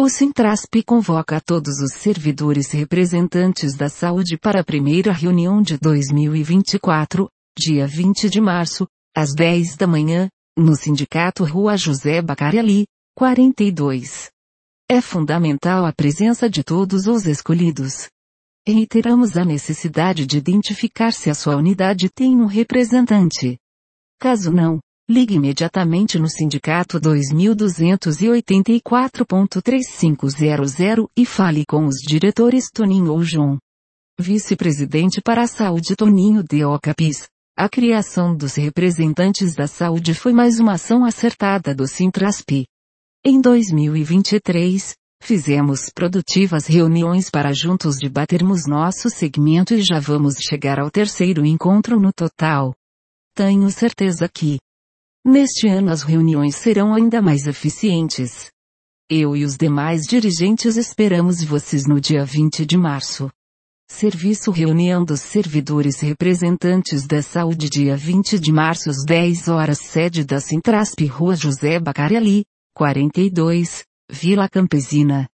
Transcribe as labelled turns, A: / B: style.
A: O Sintrasp convoca todos os servidores representantes da saúde para a primeira reunião de 2024, dia 20 de março, às 10 da manhã, no Sindicato Rua José Bacariali, 42. É fundamental a presença de todos os escolhidos. Reiteramos a necessidade de identificar se a sua unidade tem um representante. Caso não, ligue imediatamente no Sindicato 2284.3500 e fale com os diretores Toninho ou João. Vice-presidente para a Saúde Toninho de Ocapis. A criação dos representantes da saúde foi mais uma ação acertada do Sintrasp. Em 2023, fizemos produtivas reuniões para juntos debatermos nosso segmento e já vamos chegar ao terceiro encontro no total. Tenho certeza que, neste ano as reuniões serão ainda mais eficientes. Eu e os demais dirigentes esperamos vocês no dia 20 de março. Serviço Reunião dos Servidores Representantes da Saúde dia 20 de março às 10 horas sede da Sintrasp Rua José Bacariali, 42, Vila Campesina.